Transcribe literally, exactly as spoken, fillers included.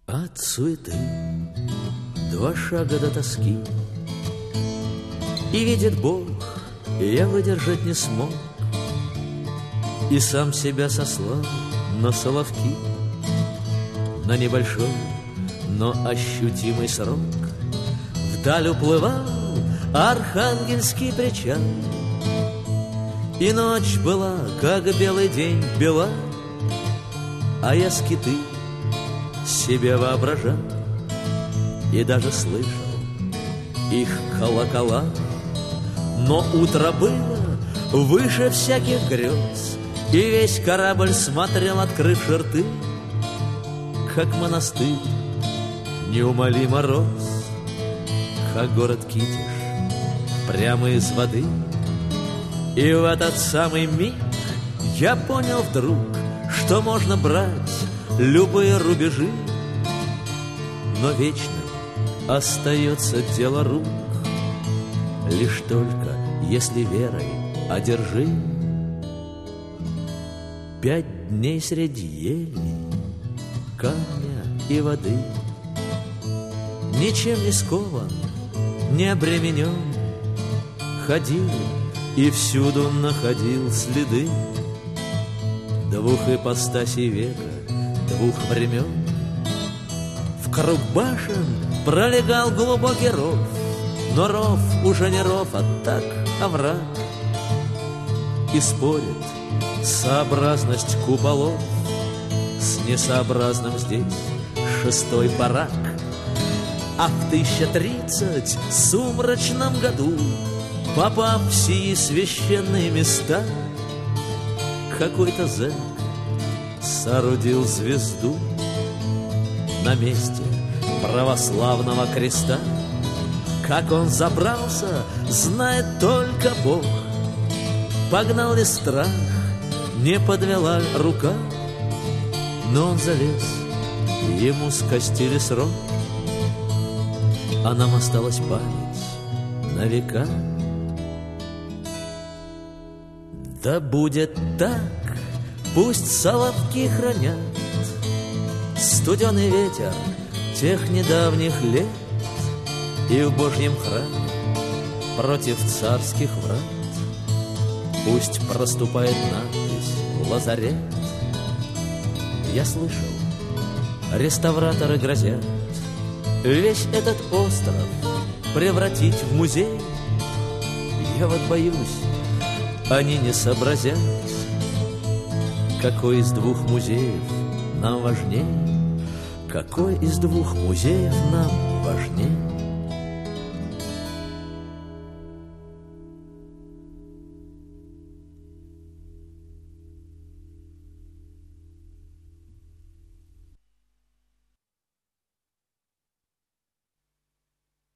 От суеты два шага до тоски, и видит Бог, я выдержать не смог, и сам себя сослал на соловки, на небольшой, но ощутимый срок. Вдаль уплывал Архангельский причал, и ночь была, как белый день, бела, а я скиты себе воображал и даже слышал их колокола. Но утро было выше всяких грез, и весь корабль смотрел, открывши рты, как монастырь неумолимо рос, как город Китеж прямо из воды. И в этот самый миг я понял вдруг, что можно брать любые рубежи, но вечно остается дело рук, лишь только если верой одержим. Пять дней среди ели, камня и воды, ничем не скован, не обременен, ходил и всюду находил следы двух ипостасей века, двух времен. В круг башен пролегал глубокий ров, но ров уже не ров, а так овраг. И спорит сообразность куполов с несообразным здесь шестой барак. А в тысяча тридцать сумрачном году, попав в сии священные места, какой-то зэк соорудил звезду на месте православного креста. Как он забрался, знает только Бог. Погнал ли страх, не подвела рука, но он залез, ему скостили срок, а нам осталась память на века. Да будет так, пусть соловки хранят студеный ветер тех недавних лет, и в Божьем храме против царских врат пусть проступает надпись «Лазарет». Я слышал, реставраторы грозят весь этот остров превратить в музей. Я вот боюсь, они не сообразят, какой из двух музеев нам важнее, какой из двух музеев нам важнее.